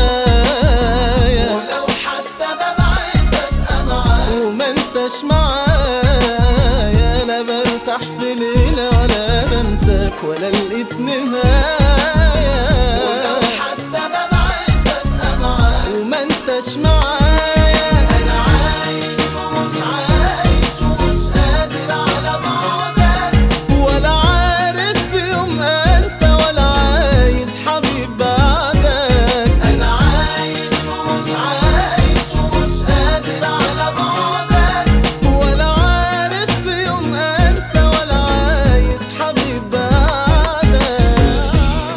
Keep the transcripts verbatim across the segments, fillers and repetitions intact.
معايا، ولو حتى ببعد ببقى معاك وما انتش معايا. لا برتاح في ليلة ولا بنساك ولا لقيت نهاية، ولو حتى ببعد ببقى معاك وما انتش معايا. انا عايش ومش عايش ومش قادر على بعدك، ولا عارف في يوم انسى ولا عايز حبيب بعدك. انا عايش ومش عايش ومش قادر على بعدك، ولا عارف في يوم انسى ولا عايز حبيب بعدك.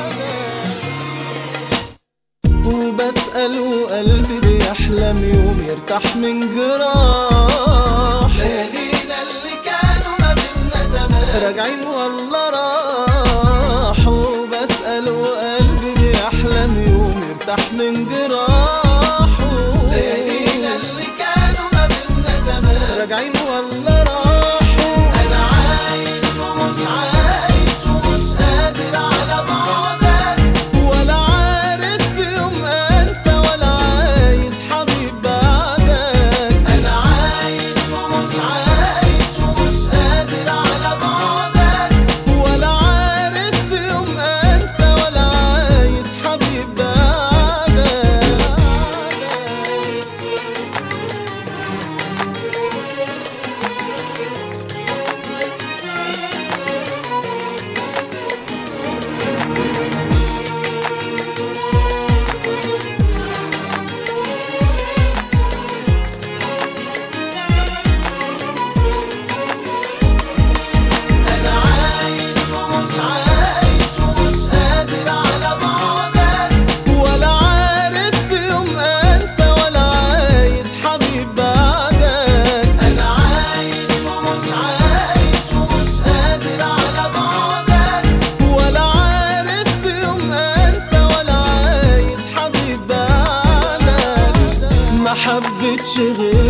وبسأل وقلبي بيحلم يوم يرتاح من جراح، ليالينا اللي كانوا ما بينا زمان راجعين والله راحوا. وبسأل وقلبي بيحلم يوم يرتاح من جراحه، ليالينا اللي كانوا ما بينا زمان راجعين والله راحوا. انا عايش ومش عايش ومش قادر على بعدك، ولا عارف في يوم انسى ولا عايز حبيب بعدك. انا عايش ومش عايش ومش قادر على بعدك، ولا عارف في يوم انسى ولا عايز حبيب بعدك. انا عايش ومش عايش ومش قادر على بعدك، ولا عارف في يوم انسى ولا عايز حبيب بعدك. انا عايش ومش عايش ومش قادر على بعدك، ولا عارف في يوم انسى ولا عايز حبيب بعدك. ما حبيتش غير